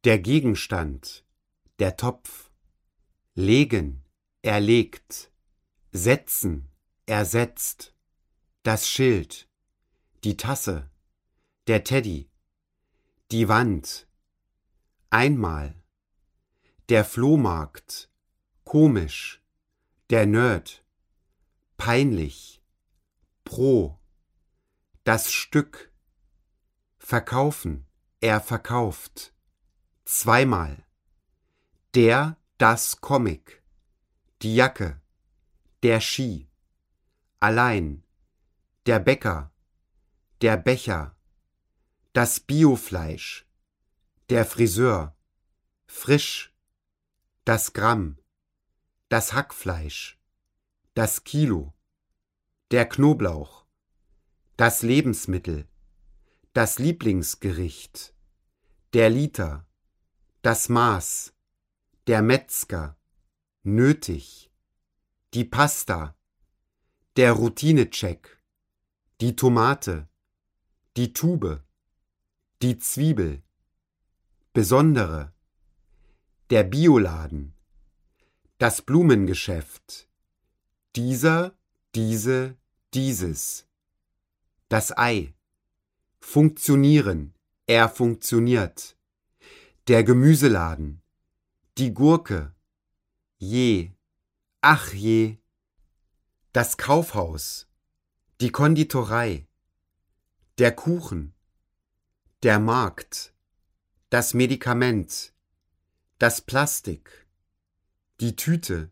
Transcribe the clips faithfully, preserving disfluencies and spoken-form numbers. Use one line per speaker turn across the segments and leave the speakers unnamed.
Der Gegenstand, der Topf. Legen, er legt. Setzen, er setzt. Das Schild, die Tasse, der Teddy, die Wand. Einmal. Der Flohmarkt, komisch. Der Nerd, peinlich. Pro, das Stück. Verkaufen, er verkauft. Zweimal. Der, das Comic. Die Jacke, der Ski. Allein. Der Bäcker, der Becher. Das Biofleisch, der Friseur. Frisch. Das Gramm. Das Hackfleisch. Das Kilo. Der Knoblauch. Das Lebensmittel. Das Lieblingsgericht. Der Liter. Das Maß. Der Metzger. Nötig. Die Pasta. Der Routinecheck. Die Tomate. Die Tube. Die Zwiebel. Besondere. Der Bioladen. Das Blumengeschäft. Dieser, diese, dieses. Das Ei. Funktionieren. Er funktioniert. Der Gemüseladen. Die Gurke. Je. Ach je. Das Kaufhaus. Die Konditorei. Der Kuchen. Der Markt. Das Medikament. Das Plastik. Die Tüte.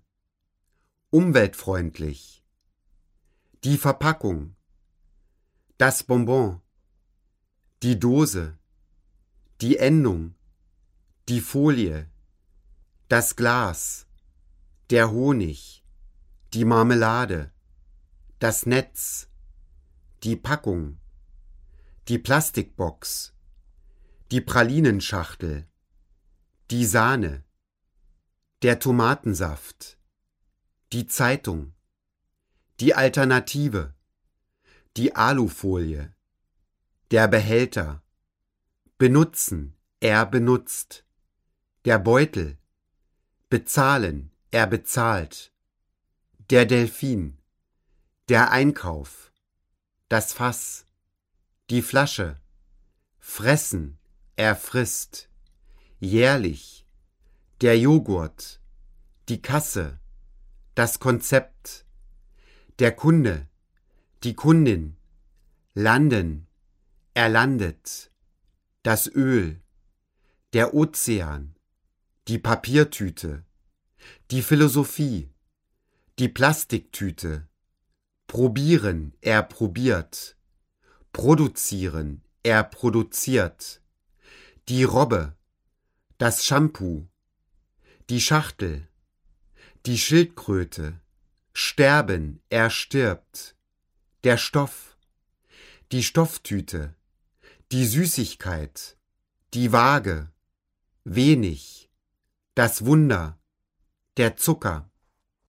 Umweltfreundlich. Die Verpackung. Das Bonbon. Die Dose. Die Endung. Die Folie. Das Glas. Der Honig. Die Marmelade. Das Netz. Die Packung. Die Plastikbox. Die Pralinenschachtel. Die Sahne. Der Tomatensaft. Die Zeitung. Die Alternative. Die Alufolie. Der Behälter. Benutzen. Er benutzt. Der Beutel. Bezahlen. Er bezahlt. Der Delfin. Der Einkauf. Das Fass. Die Flasche. Fressen. Er frisst. Jährlich. Der Joghurt. Die Kasse. Das Konzept. Der Kunde. Die Kundin. Landen. Er landet. Das Öl. Der Ozean. Die Papiertüte. Die Philosophie. Die Plastiktüte. Probieren. Er probiert. Produzieren. Er produziert. Die Robbe. Das Shampoo. Die Schachtel. Die Schildkröte. Sterben. Er stirbt. Der Stoff. Die Stofftüte. Die Süßigkeit. Die Waage. Wenig. Das Wunder. Der Zucker.